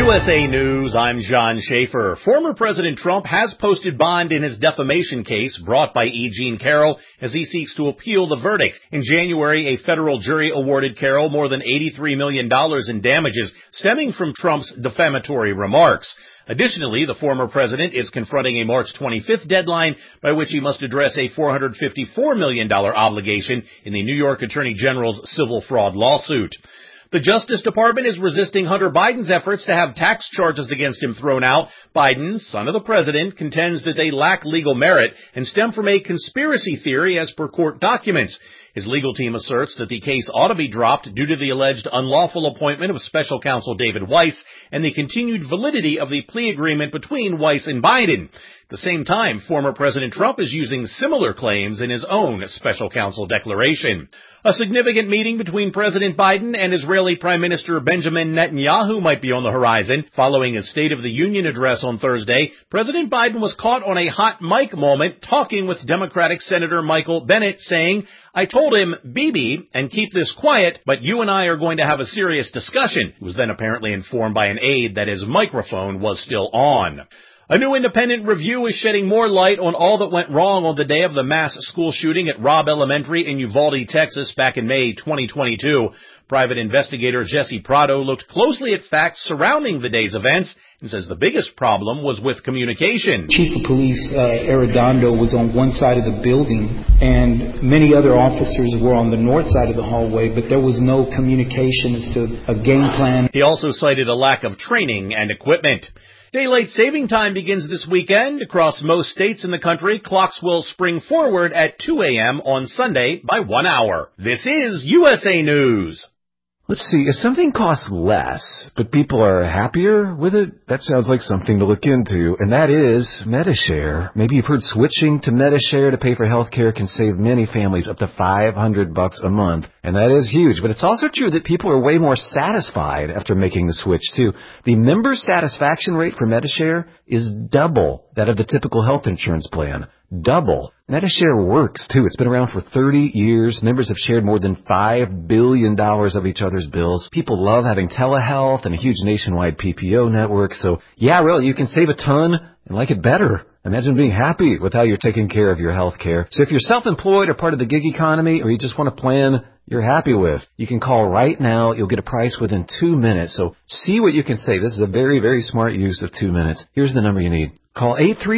USA News, I'm John Schaefer. Former President Trump has posted bond in his defamation case brought by E. Jean Carroll as he seeks to appeal the verdict. In January, a federal jury awarded Carroll more than $83 million in damages stemming from Trump's defamatory remarks. Additionally, the former president is confronting a March 25th deadline by which he must address a $454 million obligation in the New York Attorney General's civil fraud lawsuit. The Justice Department is resisting Hunter Biden's efforts to have tax charges against him thrown out. Biden, son of the president, contends that they lack legal merit and stem from a conspiracy theory as per court documents. His legal team asserts that the case ought to be dropped due to the alleged unlawful appointment of special counsel David Weiss and the continued validity of the plea agreement between Weiss and Biden. At the same time, former President Trump is using similar claims in his own special counsel declaration. A significant meeting between President Biden and Israeli Prime Minister Benjamin Netanyahu might be on the horizon. Following his State of the Union address on Thursday, President Biden was caught on a hot mic moment talking with Democratic Senator Michael Bennet, saying, "I told him, Bibi, and keep this quiet, but you and I are going to have a serious discussion." He was then apparently informed by an aide that his microphone was still on. A new independent review is shedding more light on all that went wrong on the day of the mass school shooting at Robb Elementary in Uvalde, Texas, back in May 2022. Private investigator Jesse Prado looked closely at facts surrounding the day's events and says the biggest problem was with communication. Chief of Police Arredondo was on one side of the building, and many other officers were on the north side of the hallway, but there was no communication as to a game plan. He also cited a lack of training and equipment. Daylight saving time begins this weekend. Across most states in the country, clocks will spring forward at 2 a.m. on Sunday by 1 hour. This is USA News. Let's see, if something costs less, but people are happier with it, that sounds like something to look into, and that is Medi-Share. Maybe you've heard switching to Medi-Share to pay for health care can save many families up to $500 a month, and that is huge. But it's also true that people are way more satisfied after making the switch, too. The member satisfaction rate for Medi-Share is double that of the typical health insurance plan. Double. Medi-Share works, too. It's been around for 30 years. Members have shared more than $5 billion of each other's bills. People love having telehealth and a huge nationwide PPO network. So, yeah, really, you can save a ton and like it better. Imagine being happy with how you're taking care of your health care. So if you're self-employed or part of the gig economy, or you just want a plan you're happy with, you can call right now. You'll get a price within 2 minutes. So see what you can save. This is a very, very smart use of 2 minutes. Here's the number you need. Call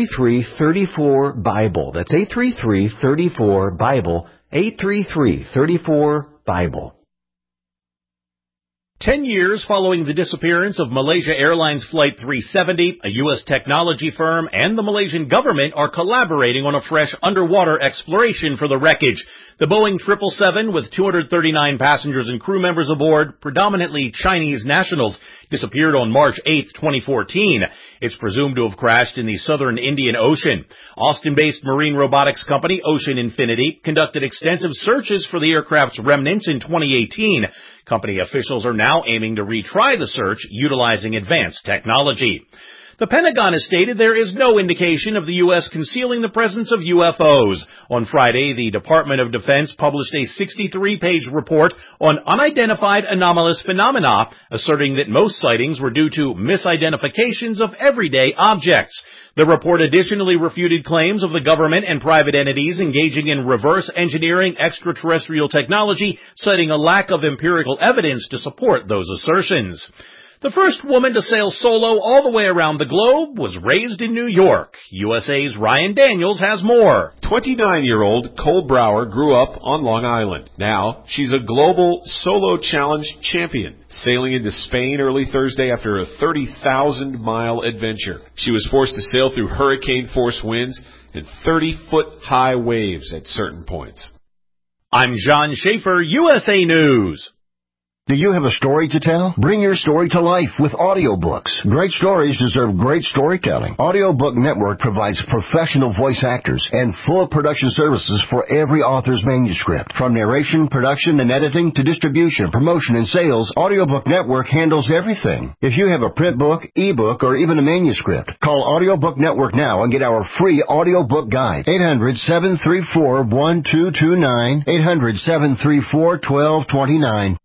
833-34-BIBLE. That's 833-34-BIBLE. 833-34-BIBLE. 10 years following the disappearance of Malaysia Airlines Flight 370, a U.S. technology firm and the Malaysian government are collaborating on a fresh underwater exploration for the wreckage. The Boeing 777, with 239 passengers and crew members aboard, predominantly Chinese nationals, disappeared on March 8, 2014. It's presumed to have crashed in the southern Indian Ocean. Austin-based marine robotics company Ocean Infinity conducted extensive searches for the aircraft's remnants in 2018. Company officials are now aiming to retry the search utilizing advanced technology. The Pentagon has stated there is no indication of the U.S. concealing the presence of UFOs. On Friday, the Department of Defense published a 63-page report on unidentified anomalous phenomena, asserting that most sightings were due to misidentifications of everyday objects. The report additionally refuted claims of the government and private entities engaging in reverse engineering extraterrestrial technology, citing a lack of empirical evidence to support those assertions. The first woman to sail solo all the way around the globe was raised in New York. USA's Ryan Daniels has more. 29-year-old Cole Brower grew up on Long Island. Now, she's a global solo challenge champion, sailing into Spain early Thursday after a 30,000-mile adventure. She was forced to sail through hurricane-force winds and 30-foot-high waves at certain points. I'm John Schaefer, USA News. Do you have a story to tell? Bring your story to life with audiobooks. Great stories deserve great storytelling. Audiobook Network provides professional voice actors and full production services for every author's manuscript. From narration, production, and editing to distribution, promotion, and sales, Audiobook Network handles everything. If you have a print book, ebook, or even a manuscript, call Audiobook Network now and get our free audiobook guide. 800-734-1229. 800-734-1229.